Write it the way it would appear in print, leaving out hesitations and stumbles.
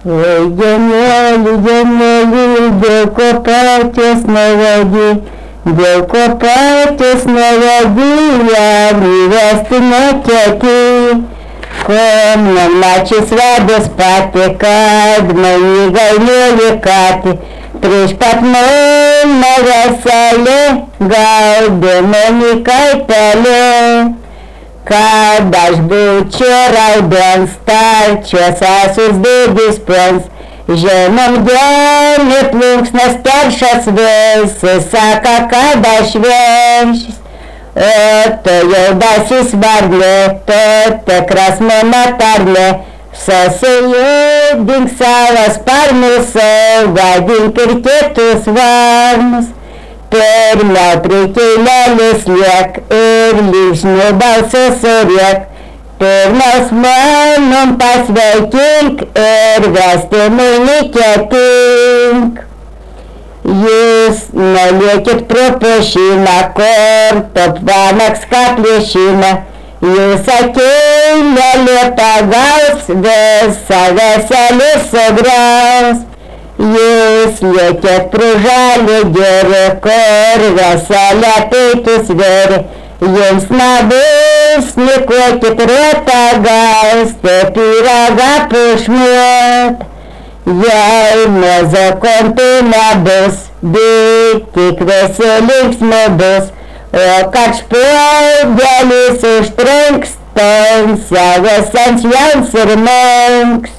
Ой, Генель, где купайтесь на воде, где купайтесь на воде, я невесты на тети. Комнам ночи свяду спати, kad mani gailėli kati, prieš pat mano veselį gaudė mani kaitelė. Kad aš būčiau raudens stalčiuos esus didis pons, žemam genį plunksnas teršas visi, saka, kad aš vešis. O tu jaudasis varlė, tu tikras mano tarlė, susijudink savo sparnus, gadink ir kitus varnus. Pirmiau prie keilelės liek ir lyžnių balsu suriek, pirmiaus manom pasveikink ir vestymui neketink. Jūs neliekit pro pušyną, kur top vanaks kaplėšyną, jūs ateina liepta gaus, visą veselį sugriaus. Jūs liekit pro žalį gėrį, kur veselę peitus vėri, jums nebus nikuokit rotagaus, te pyragą pušmuot. Jei muzikantų nebus, bet tik visi linksmi bus, o kad špūdelis užtrenks, ten savęs ant jiems ir menks.